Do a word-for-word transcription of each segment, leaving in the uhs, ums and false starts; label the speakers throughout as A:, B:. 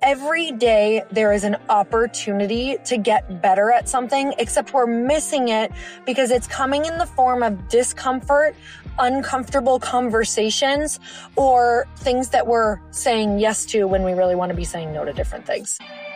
A: every day there is an opportunity to get better at something, except we're missing it because it's coming in the form of discomfort, uncomfortable conversations, or things that we're saying yes to when we really want to be saying no to different things.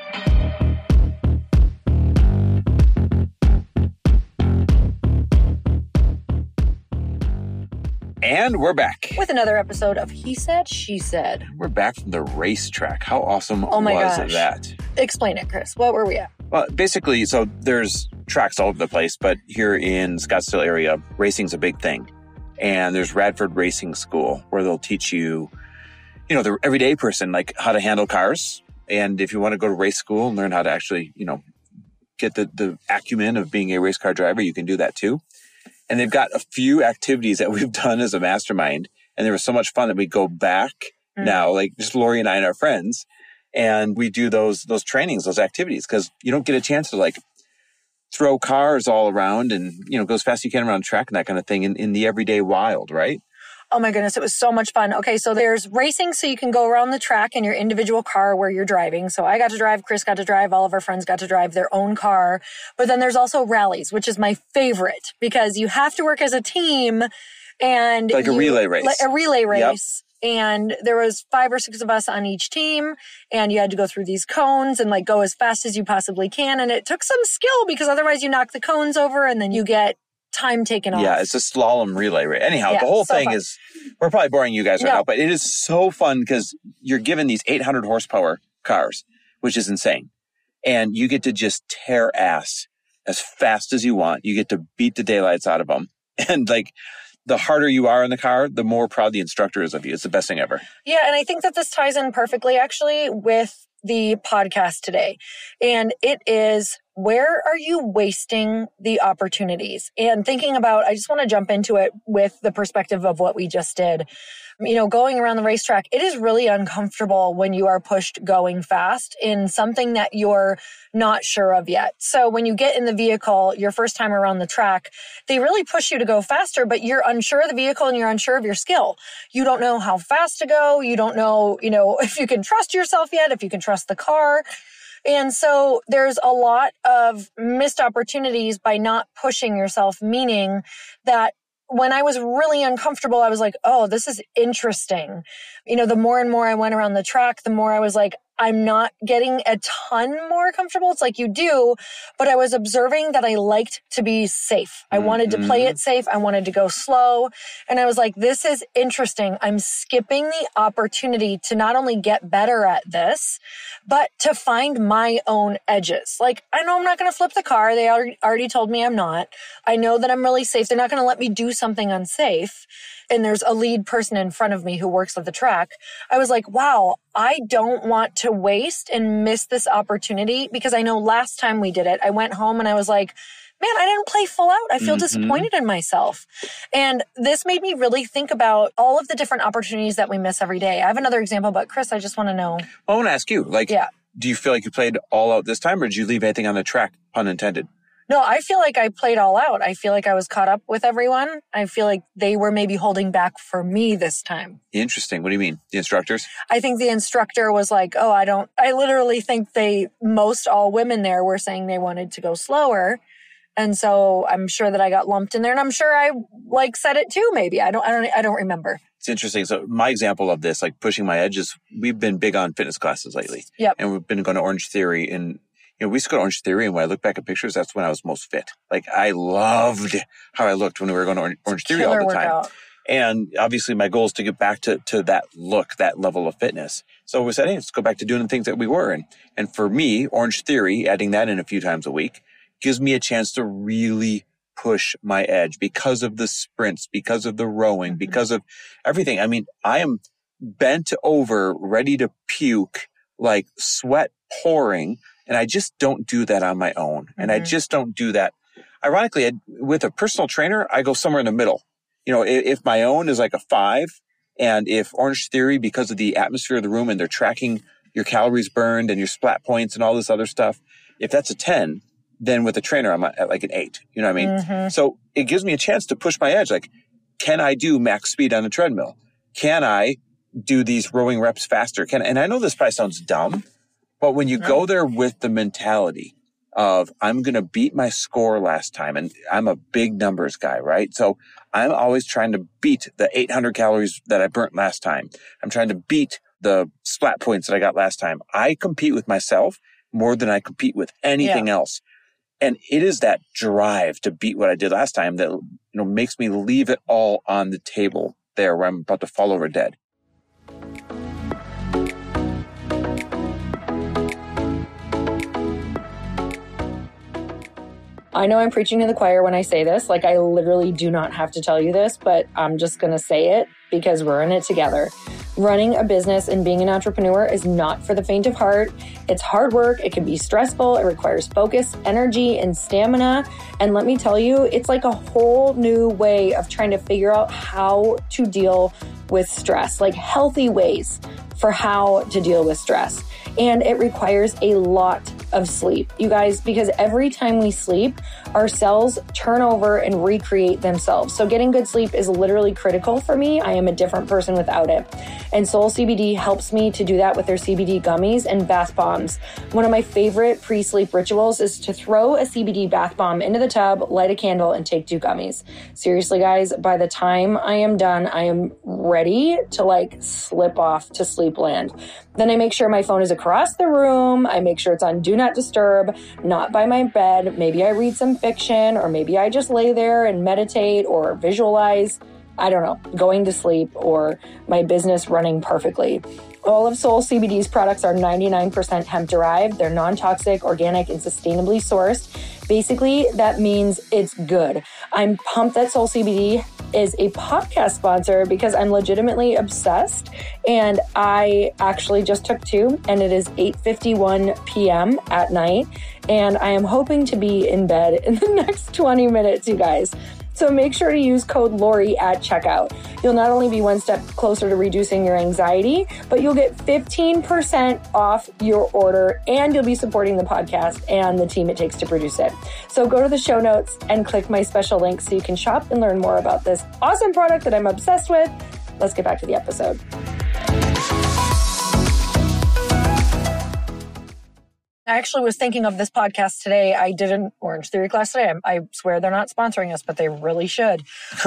B: And we're back.
A: With another episode of He Said, She Said.
B: We're back from the racetrack. How awesome
A: oh my
B: was
A: gosh.
B: that?
A: Explain it, Chris. What were we at?
B: Well, basically, so there's tracks all over the place, but here in Scottsdale area, racing's a big thing. And there's Radford Racing School where they'll teach you, you know, the everyday person, like how to handle cars. And if you want to go to race school and learn how to actually, you know, get the, the acumen of being a race car driver, you can do that too. And they've got a few activities that we've done as a mastermind. And there was so much fun that we go back mm. now, like just Lori and I and our friends, and we do those those trainings, those activities, because you don't get a chance to like throw cars all around and, you know, go as fast as you can around the track and that kind of thing in, in the everyday wild, right?
A: Oh my goodness, it was so much fun. Okay, so there's racing, so you can go around the track in your individual car where you're driving. So I got to drive, Chris got to drive, all of our friends got to drive their own car. But then there's also rallies, which is my favorite because you have to work as a team and
B: like a
A: you,
B: relay race.
A: Like a relay race.
B: Yep.
A: And there was five or six of us on each team, and you had to go through these cones and like go as fast as you possibly can. And it took some skill because otherwise you knock the cones over and then you get time taken off.
B: Yeah, it's a slalom relay race. Anyhow,
A: yeah,
B: the whole
A: so
B: thing
A: fun.
B: is, we're probably boring you guys right
A: no.
B: now, but it is so fun because you're given these eight hundred horsepower cars, which is insane. And you get to just tear ass as fast as you want. You get to beat the daylights out of them. And like, the harder you are in the car, the more proud the instructor is of you. It's the best thing ever.
A: Yeah, and I think that this ties in perfectly actually with the podcast today. And it is, where are you wasting the opportunities? And thinking about, I just want to jump into it with the perspective of what we just did. You know, going around the racetrack, it is really uncomfortable when you are pushed going fast in something that you're not sure of yet. So when you get in the vehicle, your first time around the track, they really push you to go faster, but you're unsure of the vehicle and you're unsure of your skill. You don't know how fast to go. You don't know, you know, if you can trust yourself yet, if you can trust the car. And so there's a lot of missed opportunities by not pushing yourself, meaning that when I was really uncomfortable, I was like, oh, this is interesting. You know, the more and more I went around the track, the more I was like, I'm not getting a ton more comfortable. It's like you do, but I was observing that I liked to be safe. I mm-hmm. wanted to play it safe. I wanted to go slow. And I was like, this is interesting. I'm skipping the opportunity to not only get better at this, but to find my own edges. Like, I know I'm not going to flip the car. They already, already told me I'm not. I know that I'm really safe. They're not going to let me do something unsafe. And there's a lead person in front of me who works at the track. I was like, wow, I don't want to waste and miss this opportunity because I know last time we did it, I went home and I was like, man, I didn't play full out. I feel mm-hmm. disappointed in myself. And this made me really think about all of the different opportunities that we miss every day. I have another example, but Chris, I just want to know.
B: Well, I want to ask you, like, yeah. do you feel like you played all out this time or did you leave anything on the track, pun intended?
A: No, I feel like I played all out. I feel like I was caught up with everyone. I feel like they were maybe holding back for me this time.
B: Interesting. What do you mean? The instructors?
A: I think the instructor was like, oh, I don't, I literally think they, most all women there were saying they wanted to go slower. And so I'm sure that I got lumped in there and I'm sure I like said it too, maybe. I don't, I don't, I don't remember.
B: It's interesting. So my example of this, like pushing my edges, we've been big on fitness classes lately.
A: Yep.
B: And we've been going to Orange Theory and you know, we used to go to Orange Theory, and when I look back at pictures, that's when I was most fit. Like, I loved how I looked when we were going to Orange, Orange Theory all the time. Workout. And obviously, my goal is to get back to, to that look, that level of fitness. So we said, hey, let's go back to doing the things that we were. And, and for me, Orange Theory, adding that in a few times a week, gives me a chance to really push my edge because of the sprints, because of the rowing, mm-hmm. because of everything. I mean, I am bent over, ready to puke, like sweat pouring. And I just don't do that on my own. And mm-hmm. I just don't do that. Ironically, I, with a personal trainer, I go somewhere in the middle. You know, if, if my own is like a five, and if Orange Theory, because of the atmosphere of the room and they're tracking your calories burned and your splat points and all this other stuff, if that's a ten, then with a trainer, I'm at like an eight. You know what I mean? Mm-hmm. So it gives me a chance to push my edge. Like, can I do max speed on a treadmill? Can I do these rowing reps faster? Can And I know this probably sounds dumb, But when you
A: no.
B: go there with the mentality of, I'm going to beat my score last time, and I'm a big numbers guy, right? So I'm always trying to beat the eight hundred calories that I burnt last time. I'm trying to beat the splat points that I got last time. I compete with myself more than I compete with anything yeah. else. And it is that drive to beat what I did last time that, you know, makes me leave it all on the table there where I'm about to fall over dead.
A: I know I'm preaching to the choir when I say this. Like, I literally do not have to tell you this, but I'm just going to say it because we're in it together. Running a business and being an entrepreneur is not for the faint of heart. It's hard work. It can be stressful. It requires focus, energy, and stamina. And let me tell you, it's like a whole new way of trying to figure out how to deal with stress, like healthy ways for how to deal with stress. And it requires a lot of sleep, you guys, because every time we sleep, our cells turn over and recreate themselves. So getting good sleep is literally critical for me. I am a different person without it. And Soul C B D helps me to do that with their C B D gummies and bath bombs. One of my favorite pre-sleep rituals is to throw a C B D bath bomb into the tub, light a candle, and take two gummies. Seriously, guys, by the time I am done, I am ready to like slip off to sleep land. Then I make sure my phone is across the room. I make sure it's on Do Not Disturb, not by my bed. Maybe I read some fiction, or maybe I just lay there and meditate or visualize, I don't know, going to sleep or my business running perfectly. All of Soul C B D's products are ninety-nine percent hemp derived. They're non-toxic, organic, and sustainably sourced. Basically, that means it's good. I'm pumped that Soul C B D is a podcast sponsor because I'm legitimately obsessed. And I actually just took two, and it is eight fifty-one p.m. at night. And I am hoping to be in bed in the next twenty minutes, you guys. So make sure to use code Lori at checkout. You'll not only be one step closer to reducing your anxiety, but you'll get fifteen percent off your order, and you'll be supporting the podcast and the team it takes to produce it. So go to the show notes and click my special link so you can shop and learn more about this awesome product that I'm obsessed with. Let's get back to the episode. I actually was thinking of this podcast today. I did an Orange Theory class today. I, I swear they're not sponsoring us, but they really should.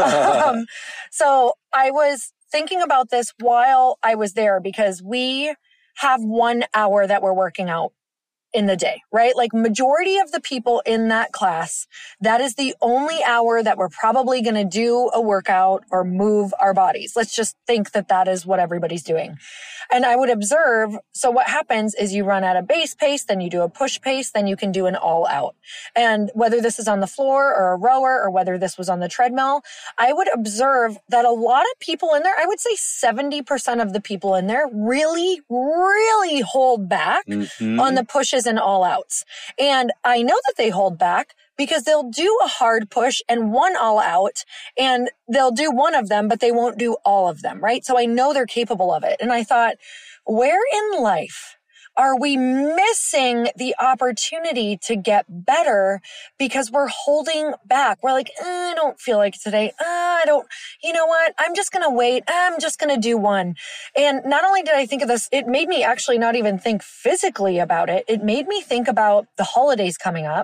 A: um, so I was thinking about this while I was there because we have one hour that we're working out in the day, right? Like majority of the people in that class, that is the only hour that we're probably going to do a workout or move our bodies. Let's just think that that is what everybody's doing. And I would observe, so what happens is you run at a base pace, then you do a push pace, then you can do an all out. And whether this is on the floor or a rower or whether this was on the treadmill, I would observe that a lot of people in there, I would say seventy percent of the people in there really, really hold back mm-hmm. on the pushes and all outs. And I know that they hold back because they'll do a hard push and one all out, and they'll do one of them, but they won't do all of them, right? So I know they're capable of it. And I thought, where in life are we missing the opportunity to get better because we're holding back? We're like, eh, I don't feel like it today. Uh, I don't, you know what? I'm just going to wait. I'm just going to do one. And not only did I think of this, it made me actually not even think physically about it. It made me think about the holidays coming up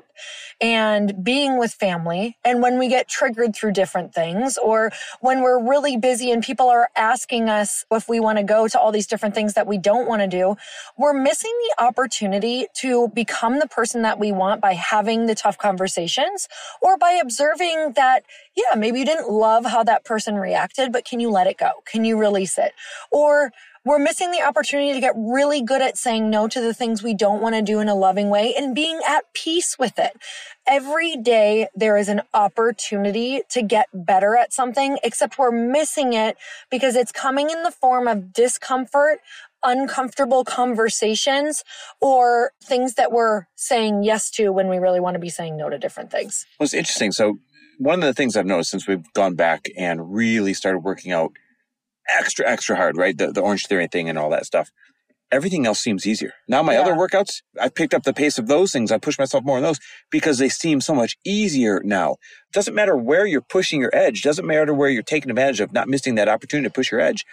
A: and being with family. And when we get triggered through different things, or when we're really busy and people are asking us if we want to go to all these different things that we don't want to do, we're missing the opportunity to become the person that we want by having the tough conversations, or by observing that, yeah, maybe you didn't love how that person reacted, but can you let it go? Can you release it? Or we're missing the opportunity to get really good at saying no to the things we don't want to do in a loving way and being at peace with it. Every day there is an opportunity to get better at something, except we're missing it because it's coming in the form of discomfort, uncomfortable conversations, or things that we're saying yes to when we really want to be saying no to different things.
B: Well, it's interesting. So one of the things I've noticed since we've gone back and really started working out extra, extra hard, right? The, the Orange Theory thing and all that stuff. Everything else seems easier. Now my yeah. other workouts, I picked up the pace of those things. I push myself more on those because they seem so much easier now. Doesn't matter where you're pushing your edge. Doesn't matter where you're taking advantage of not missing that opportunity to push your edge.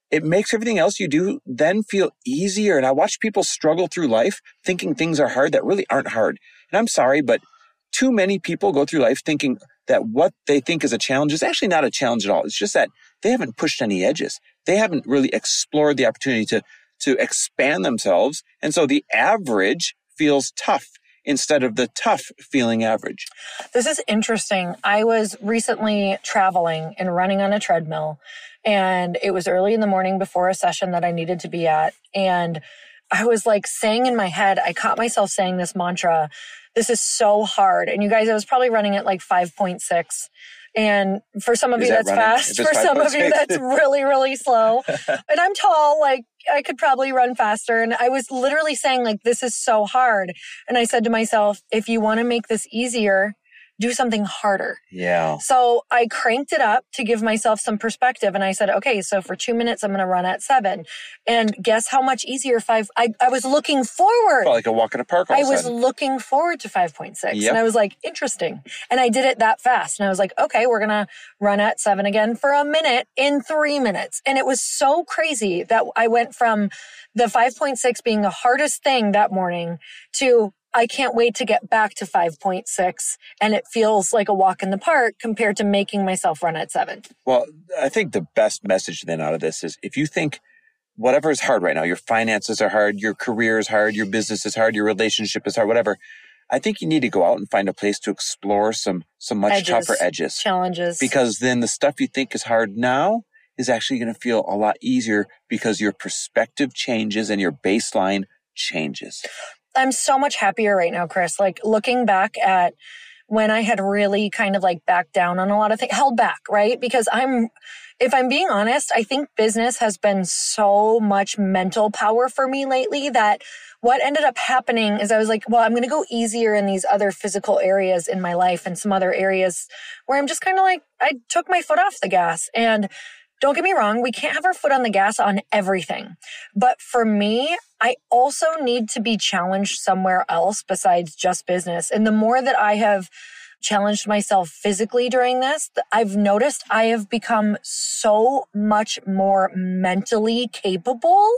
B: it makes everything else you do then feel easier. And I watch people struggle through life thinking things are hard that really aren't hard. And I'm sorry, but too many people go through life thinking that what they think is a challenge is actually not a challenge at all. It's just that they haven't pushed any edges. They haven't really explored the opportunity to, to expand themselves. And so the average feels tough instead of the tough feeling average.
A: This is interesting. I was recently traveling and running on a treadmill, and it was early in the morning before a session that I needed to be at. And I was like saying in my head, I caught myself saying this mantra, this is so hard. And you guys, I was probably running at like five point six. And for some of
B: Is
A: you,
B: that
A: that's
B: running?
A: fast. For some of you, that's really, really slow. And I'm tall, like I could probably run faster. And I was literally saying like, this is so hard. And I said to myself, if you want to make this easier, do something harder.
B: Yeah.
A: So I cranked it up to give myself some perspective. And I said, okay, so for two minutes, I'm going to run at seven. And guess how much easier five, I, I was looking forward.
B: Felt like a walk in a park all
A: I
B: of a
A: was
B: sudden.
A: looking forward to five point six.
B: Yep.
A: And I was like, interesting. And I did it that fast. And I was like, okay, we're going to run at seven again for a minute in three minutes. And it was so crazy that I went from the five point six being the hardest thing that morning to I can't wait to get back to five point six. And it feels like a walk in the park compared to making myself run at seven.
B: Well, I think the best message then out of this is if you think whatever is hard right now, your finances are hard, your career is hard, your business is hard, your relationship is hard, whatever, I think you need to go out and find a place to explore some, some much
A: edges,
B: tougher edges.
A: Challenges.
B: Because then the stuff you think is hard now is actually going to feel a lot easier because your perspective changes and your baseline changes.
A: I'm so much happier right now, Chris. Like looking back at when I had really kind of like backed down on a lot of things, held back, right? Because I'm, if I'm being honest, I think business has been so much mental power for me lately that what ended up happening is I was like, well, I'm going to go easier in these other physical areas in my life and some other areas where I'm just kind of like, I took my foot off the gas. And don't get me wrong, we can't have our foot on the gas on everything. But for me, I also need to be challenged somewhere else besides just business. And the more that I have challenged myself physically during this, I've noticed I have become so much more mentally capable.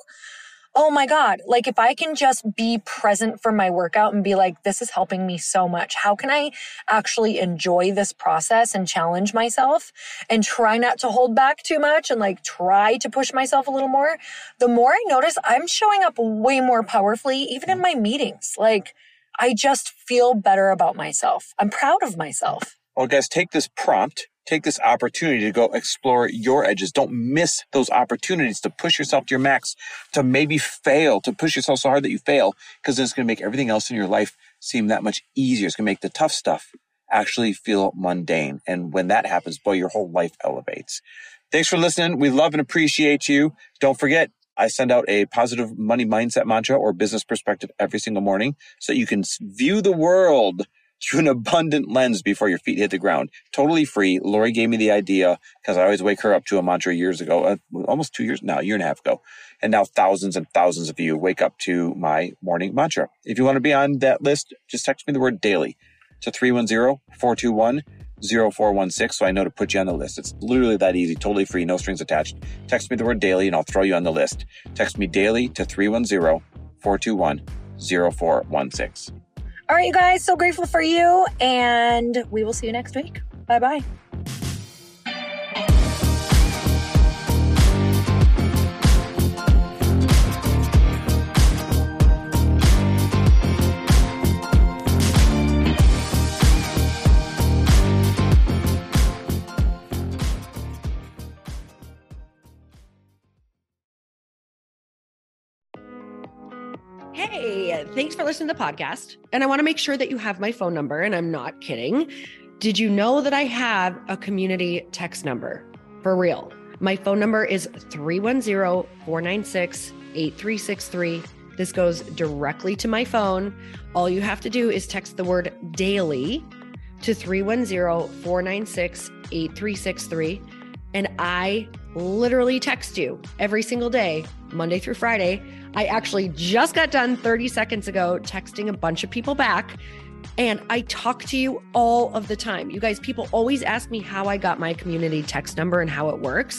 A: Oh my God. Like if I can just be present for my workout and be like, this is helping me so much. How can I actually enjoy this process and challenge myself and try not to hold back too much and like try to push myself a little more? The more I notice I'm showing up way more powerfully, even in my meetings. Like I just feel better about myself. I'm proud of myself.
B: Well, guys, take this prompt. Take this opportunity to go explore your edges. Don't miss those opportunities to push yourself to your max, to maybe fail, to push yourself so hard that you fail, because then it's going to make everything else in your life seem that much easier. It's going to make the tough stuff actually feel mundane. And when that happens, boy, your whole life elevates. Thanks for listening. We love and appreciate you. Don't forget, I send out a positive money mindset mantra or business perspective every single morning so that you can view the world through an abundant lens before your feet hit the ground. Totally free. Lori gave me the idea because I always wake her up to a mantra years ago, uh, almost two years now, a year and a half ago. And now thousands and thousands of you wake up to my morning mantra. If you want to be on that list, just text me the word daily to three one zero, four two one, zero four one six so I know to put you on the list. It's literally that easy, totally free, no strings attached. Text me the word daily and I'll throw you on the list. Text me daily to three one zero, four two one, zero four one six.
A: All right, you guys, so grateful for you, and we will see you next week. Bye-bye.
C: Hey, thanks for listening to the podcast. And I want to make sure that you have my phone number, and I'm not kidding. Did you know that I have a community text number? For real. My phone number is three one zero, four nine six, eight three six three. This goes directly to my phone. All you have to do is text the word daily to three one zero, four nine six, eight three six three. And I literally text you every single day, Monday through Friday. I actually just got done thirty seconds ago texting a bunch of people back, and I talk to you all of the time. You guys, people always ask me how I got my community text number and how it works.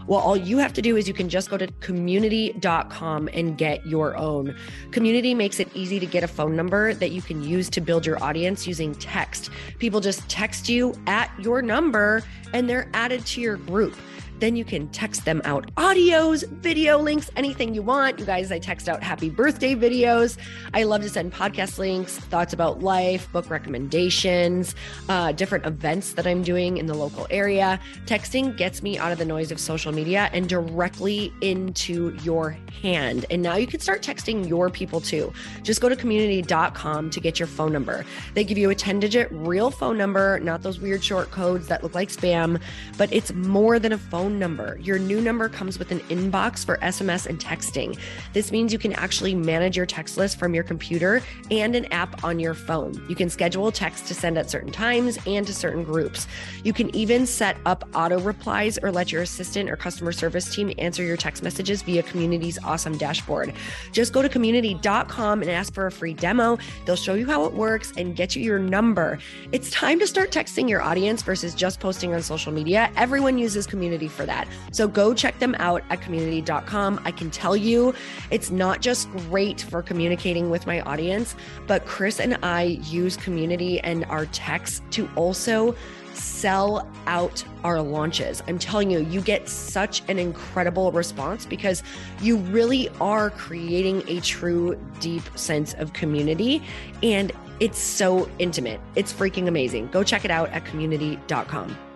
C: Well, all you have to do is you can just go to community dot com and get your own. Community makes it easy to get a phone number that you can use to build your audience using text. People just text you at your number and they're added to your group. Then you can text them out audios, video links, anything you want. You guys, I text out happy birthday videos. I love to send podcast links, thoughts about life, book recommendations, uh, different events that I'm doing in the local area. Texting gets me out of the noise of social media and directly into your hand. And now you can start texting your people too. Just go to community dot com to get your phone number. They give you a ten digit real phone number, not those weird short codes that look like spam, but it's more than a phone number. Your new number comes with an inbox for S M S and texting. This means you can actually manage your text list from your computer and an app on your phone. You can schedule text to send at certain times and to certain groups. You can even set up auto replies or let your assistant or customer service team answer your text messages via Community's awesome dashboard. Just go to community dot com and ask for a free demo. They'll show you how it works and get you your number. It's time to start texting your audience versus just posting on social media. Everyone uses Community for that. So go check them out at community dot com. I can tell you it's not just great for communicating with my audience, but Chris and I use Community and our texts to also sell out our launches. I'm telling you, you get such an incredible response because you really are creating a true, deep sense of community. And it's so intimate. It's freaking amazing. Go check it out at community dot com.